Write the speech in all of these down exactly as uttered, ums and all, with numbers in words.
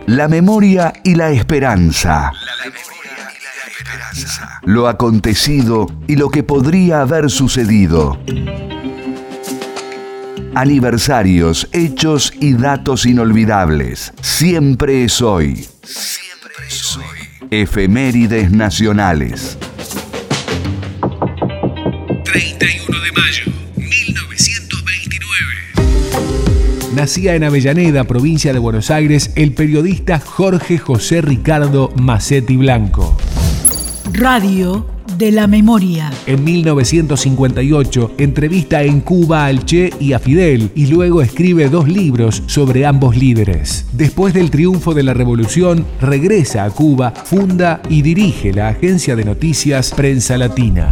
La memoria y la esperanza. La memoria y la esperanza. Lo acontecido y lo que podría haber sucedido. Aniversarios, hechos y datos inolvidables. Siempre es hoy. Siempre es hoy. Efemérides nacionales. treinta y uno de mayo, mil novecientos veintinueve. Nacía en Avellaneda, provincia de Buenos Aires, el periodista Jorge José Ricardo Macetti Blanco. Radio de la Memoria. En mil novecientos cincuenta y ocho entrevista en Cuba al Che y a Fidel y luego escribe dos libros sobre ambos líderes. Después del triunfo de la revolución, regresa a Cuba, funda y dirige la agencia de noticias Prensa Latina.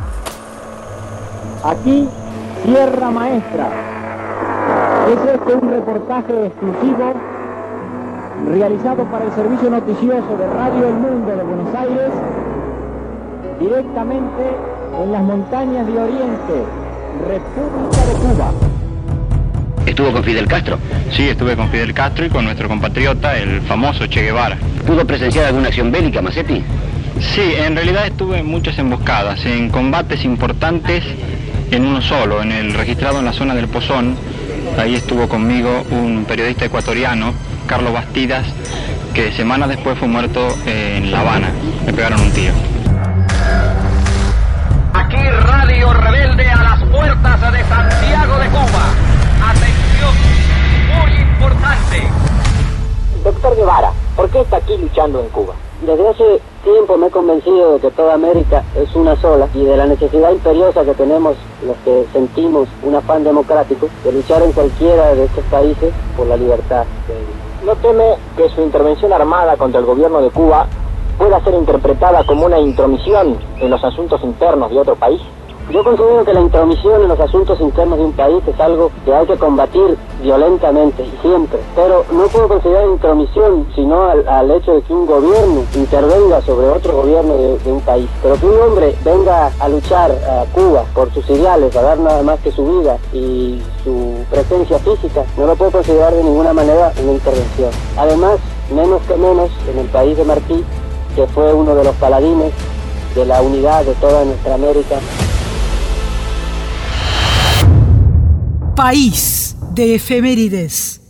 Aquí, Sierra Maestra. Es este un reportaje exclusivo realizado para el servicio noticioso de Radio El Mundo de Buenos Aires, directamente en las montañas de Oriente, República de Cuba. ¿Estuvo con Fidel Castro? Sí, estuve con Fidel Castro y con nuestro compatriota, el famoso Che Guevara. ¿Pudo presenciar alguna acción bélica, Macetti? Sí, en realidad estuve en muchas emboscadas, en combates importantes, en uno solo, en el registrado en la zona del Pozón. Ahí estuvo conmigo un periodista ecuatoriano, Carlos Bastidas, que semanas después fue muerto en La Habana. Le pegaron un tiro. Aquí Radio Rebelde a las puertas de Santiago de Cuba. Atención, muy importante. Doctor Guevara, ¿por qué está aquí luchando en Cuba? Desde hace tiempo me he convencido de que toda América es una sola y de la necesidad imperiosa que tenemos los que sentimos un afán democrático de luchar en cualquiera de estos países por la libertad. ¿No teme que su intervención armada contra el gobierno de Cuba pueda ser interpretada como una intromisión en los asuntos internos de otro país? Yo considero que la intromisión en los asuntos internos de un país es algo que hay que combatir violentamente y siempre, pero no puedo considerar intromisión sino al, al hecho de que un gobierno intervenga sobre otro gobierno de, de un país, pero que un hombre venga a luchar a Cuba por sus ideales, a dar nada más que su vida y su presencia física, no lo puedo considerar de ninguna manera una intervención. Además, menos que menos en el país de Martí, que fue uno de los paladines de la unidad de toda nuestra América. País de efemérides.